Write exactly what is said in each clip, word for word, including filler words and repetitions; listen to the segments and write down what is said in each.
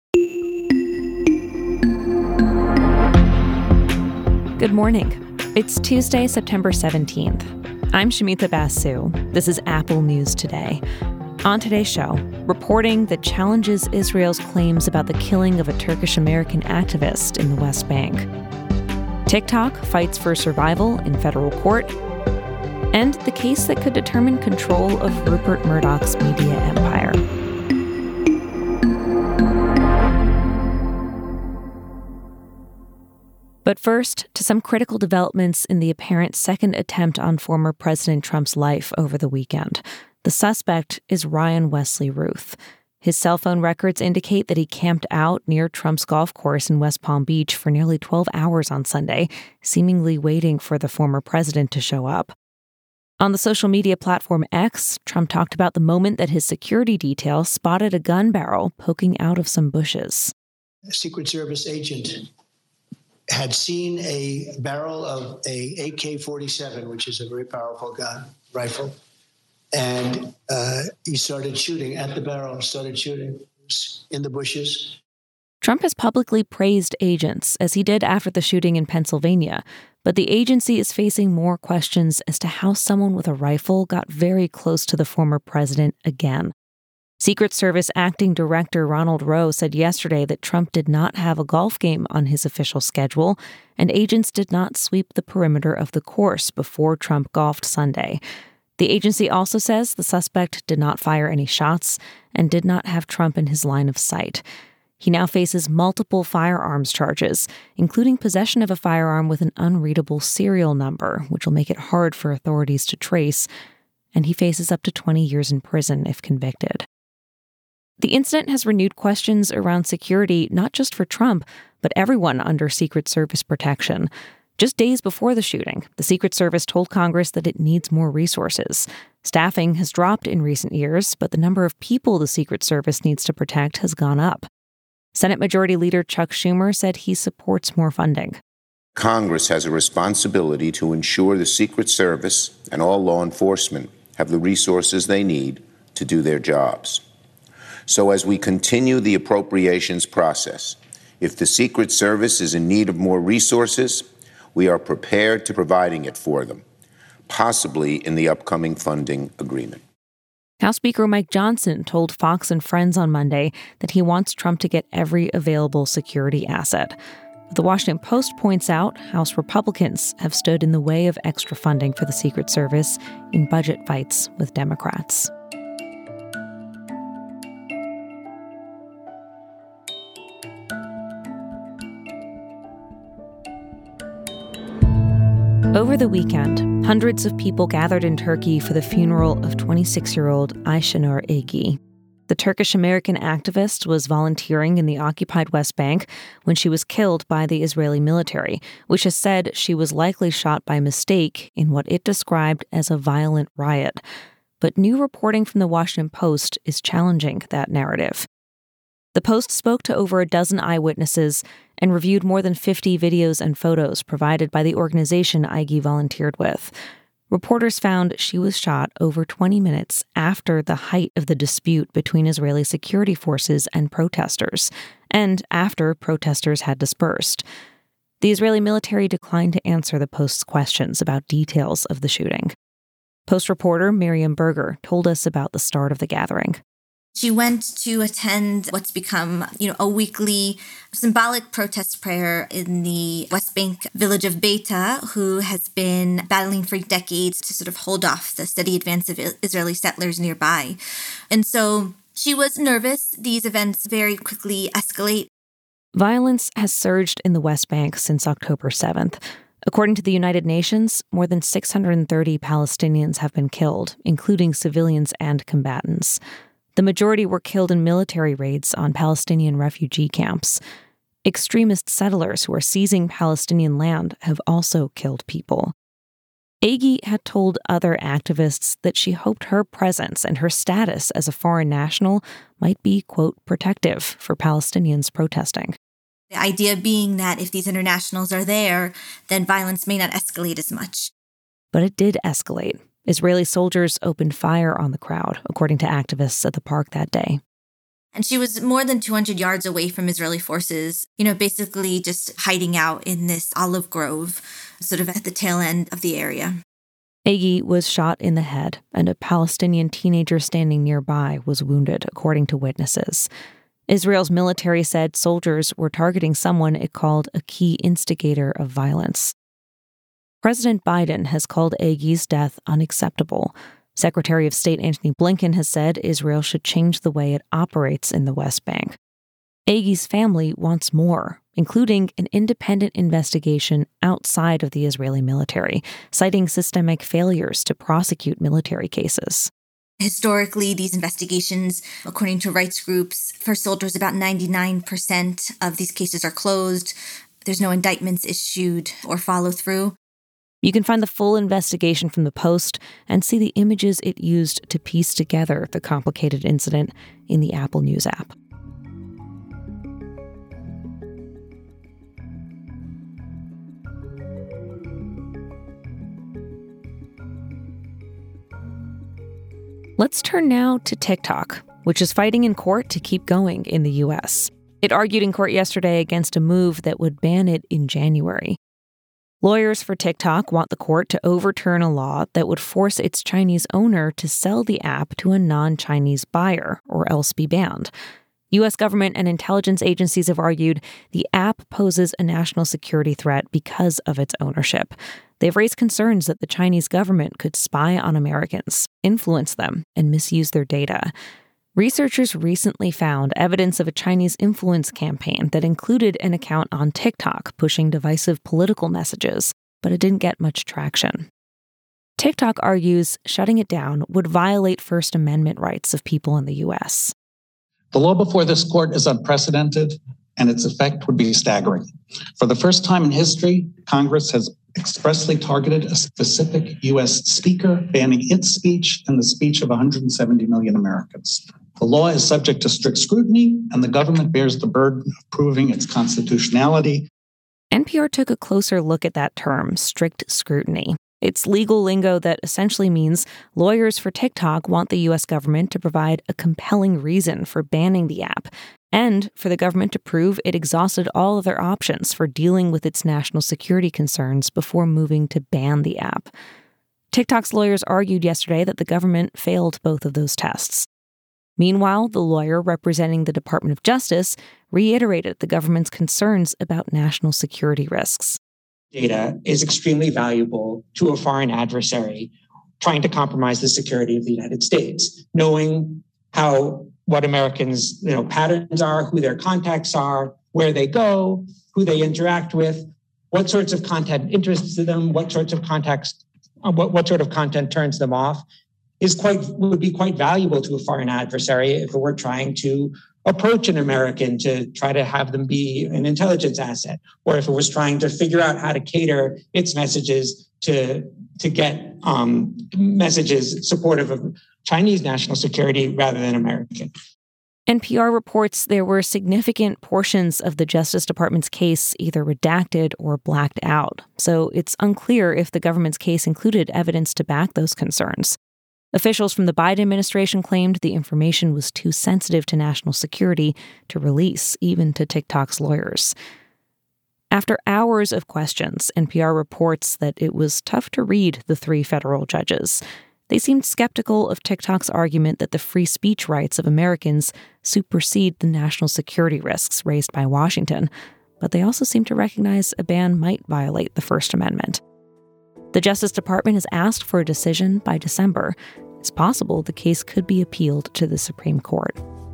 Good morning. It's Tuesday, September seventeenth. I'm Shamita Basu. This is Apple News Today. On today's show, reporting that challenges Israel's claims about the killing of a Turkish-American activist in the West Bank. TikTok fights for survival in federal court. And the case that could determine control of Rupert Murdoch's media empire. But first, to some critical developments in the apparent second attempt on former President Trump's life over the weekend. The suspect is Ryan Wesley Ruth. His cell phone records indicate that he camped out near Trump's golf course in West Palm Beach for nearly twelve hours on Sunday, seemingly waiting for the former president to show up. On the social media platform X, Trump talked about the moment that his security detail spotted a gun barrel poking out of some bushes. A Secret Service agent had seen a barrel of a A K forty-seven, which is a very powerful gun, rifle, and uh, he started shooting at the barrel, started shooting in the bushes. Trump has publicly praised agents, as he did after the shooting in Pennsylvania, but the agency is facing more questions as to how someone with a rifle got very close to the former president again. Secret Service Acting Director Ronald Rowe said yesterday that Trump did not have a golf game on his official schedule, and agents did not sweep the perimeter of the course before Trump golfed Sunday. The agency also says the suspect did not fire any shots and did not have Trump in his line of sight. He now faces multiple firearms charges, including possession of a firearm with an unreadable serial number, which will make it hard for authorities to trace, and he faces up to twenty years in prison if convicted. The incident has renewed questions around security, not just for Trump, but everyone under Secret Service protection. Just days before the shooting, the Secret Service told Congress that it needs more resources. Staffing has dropped in recent years, but the number of people the Secret Service needs to protect has gone up. Senate Majority Leader Chuck Schumer said he supports more funding. Congress has a responsibility to ensure the Secret Service and all law enforcement have the resources they need to do their jobs. So as we continue the appropriations process, if the Secret Service is in need of more resources, we are prepared to providing it for them, possibly in the upcoming funding agreement. House Speaker Mike Johnson told Fox and Friends on Monday that he wants Trump to get every available security asset. The Washington Post points out House Republicans have stood in the way of extra funding for the Secret Service in budget fights with Democrats. Over the weekend, hundreds of people gathered in Turkey for the funeral of twenty-six-year-old Ayşenur Egi. The Turkish-American activist was volunteering in the occupied West Bank when she was killed by the Israeli military, which has said she was likely shot by mistake in what it described as a violent riot. But new reporting from the Washington Post is challenging that narrative. The Post spoke to over a dozen eyewitnesses and reviewed more than fifty videos and photos provided by the organization Egi volunteered with. Reporters found she was shot over twenty minutes after the height of the dispute between Israeli security forces and protesters, and after protesters had dispersed. The Israeli military declined to answer the Post's questions about details of the shooting. Post reporter Miriam Berger told us about the start of the gathering. She went to attend what's become, you know, a weekly symbolic protest prayer in the West Bank village of Beita, who has been battling for decades to sort of hold off the steady advance of Israeli settlers nearby. And so she was nervous. These events very quickly escalate. Violence has surged in the West Bank since October seventh. According to the United Nations, more than six hundred thirty Palestinians have been killed, including civilians and combatants. The majority were killed in military raids on Palestinian refugee camps. Extremist settlers who are seizing Palestinian land have also killed people. Egi had told other activists that she hoped her presence and her status as a foreign national might be, quote, protective for Palestinians protesting. The idea being that if these internationals are there, then violence may not escalate as much. But it did escalate. Israeli soldiers opened fire on the crowd, according to activists at the park that day. And she was more than two hundred yards away from Israeli forces, you know, basically just hiding out in this olive grove, sort of at the tail end of the area. Agi was shot in the head, and a Palestinian teenager standing nearby was wounded, according to witnesses. Israel's military said soldiers were targeting someone it called a key instigator of violence. President Biden has called Agi's death unacceptable. Secretary of State Antony Blinken has said Israel should change the way it operates in the West Bank. Agi's family wants more, including an independent investigation outside of the Israeli military, citing systemic failures to prosecute military cases. Historically, these investigations, according to rights groups, for soldiers, about ninety-nine percent of these cases are closed. There's no indictments issued or follow through. You can find the full investigation from the Post and see the images it used to piece together the complicated incident in the Apple News app. Let's turn now to TikTok, which is fighting in court to keep going in the U S. It argued in court yesterday against a move that would ban it in January. Lawyers for TikTok want the court to overturn a law that would force its Chinese owner to sell the app to a non-Chinese buyer, or else be banned. U S government and intelligence agencies have argued the app poses a national security threat because of its ownership. They've raised concerns that the Chinese government could spy on Americans, influence them, and misuse their data. Researchers recently found evidence of a Chinese influence campaign that included an account on TikTok pushing divisive political messages, but it didn't get much traction. TikTok argues shutting it down would violate First Amendment rights of people in the U S. The law before this court is unprecedented, and its effect would be staggering. For the first time in history, Congress has expressly targeted a specific U S speaker, banning its speech and the speech of one hundred seventy million Americans. The law is subject to strict scrutiny, and the government bears the burden of proving its constitutionality. N P R took a closer look at that term, strict scrutiny. It's legal lingo that essentially means lawyers for TikTok want the U S government to provide a compelling reason for banning the app, and for the government to prove it exhausted all of their options for dealing with its national security concerns before moving to ban the app. TikTok's lawyers argued yesterday that the government failed both of those tests. Meanwhile, the lawyer representing the Department of Justice reiterated the government's concerns about national security risks. Data is extremely valuable to a foreign adversary trying to compromise the security of the United States. Knowing how what Americans, you know, patterns are, who their contacts are, where they go, who they interact with, what sorts of content interests them, what sorts of contacts, what, what sort of content turns them off, is quite would be quite valuable to a foreign adversary if it were trying to approach an American to try to have them be an intelligence asset, or if it was trying to figure out how to cater its messages to to get um, messages supportive of Chinese national security rather than American. N P R reports there were significant portions of the Justice Department's case either redacted or blacked out, so it's unclear if the government's case included evidence to back those concerns. Officials from the Biden administration claimed the information was too sensitive to national security to release, even to TikTok's lawyers. After hours of questions, N P R reports that it was tough to read the three federal judges. They seemed skeptical of TikTok's argument that the free speech rights of Americans supersede the national security risks raised by Washington, but they also seemed to recognize a ban might violate the First Amendment. The Justice Department has asked for a decision by December. It's possible the case could be appealed to the Supreme Court.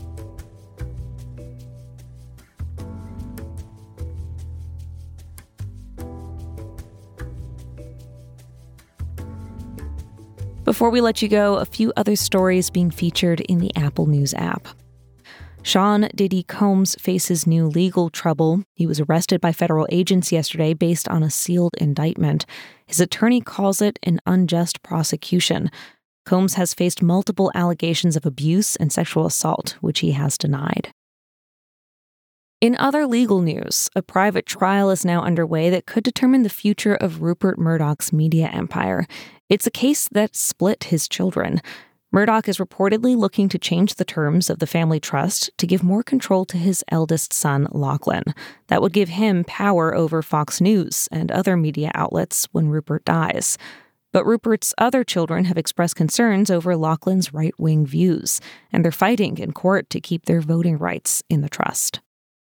Before we let you go, a few other stories being featured in the Apple News app. Sean Diddy Combs faces new legal trouble. He was arrested by federal agents yesterday based on a sealed indictment. His attorney calls it an unjust prosecution. Combs has faced multiple allegations of abuse and sexual assault, which he has denied. In other legal news, a private trial is now underway that could determine the future of Rupert Murdoch's media empire. It's a case that split his children. Murdoch is reportedly looking to change the terms of the family trust to give more control to his eldest son, Lachlan. That would give him power over Fox News and other media outlets when Rupert dies. But Rupert's other children have expressed concerns over Lachlan's right-wing views, and they're fighting in court to keep their voting rights in the trust.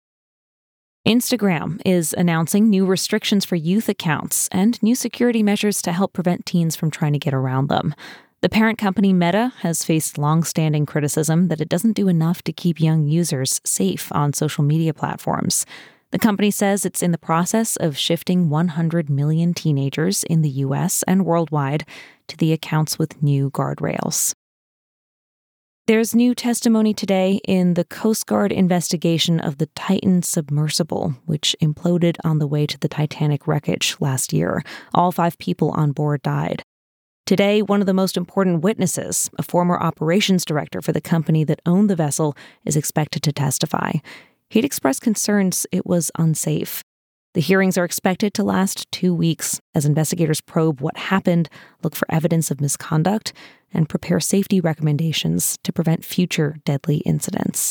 Instagram is announcing new restrictions for youth accounts and new security measures to help prevent teens from trying to get around them. The parent company Meta has faced long-standing criticism that it doesn't do enough to keep young users safe on social media platforms. The company says it's in the process of shifting one hundred million teenagers in the U S and worldwide to the accounts with new guardrails. There's new testimony today in the Coast Guard investigation of the Titan submersible, which imploded on the way to the Titanic wreckage last year. All five people on board died. Today, one of the most important witnesses, a former operations director for the company that owned the vessel, is expected to testify. He'd expressed concerns it was unsafe. The hearings are expected to last two weeks as investigators probe what happened, look for evidence of misconduct, and prepare safety recommendations to prevent future deadly incidents.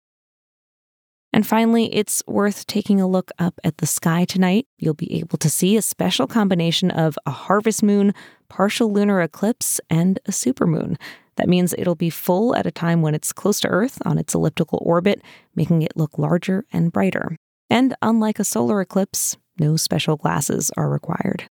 And finally, it's worth taking a look up at the sky tonight. You'll be able to see a special combination of a harvest moon, partial lunar eclipse, and a supermoon. That means it'll be full at a time when it's close to Earth on its elliptical orbit, making it look larger and brighter. And unlike a solar eclipse, no special glasses are required.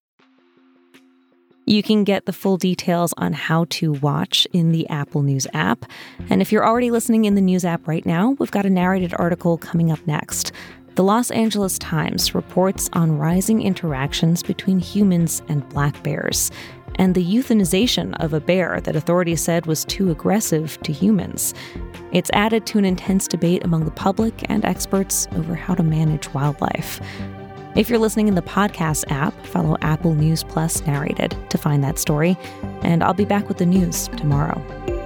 You can get the full details on how to watch in the Apple News app. And if you're already listening in the News app right now, we've got a narrated article coming up next. The Los Angeles Times reports on rising interactions between humans and black bears, and the euthanization of a bear that authorities said was too aggressive to humans. It's added to an intense debate among the public and experts over how to manage wildlife. If you're listening in the podcast app, follow Apple News Plus Narrated to find that story, and I'll be back with the news tomorrow.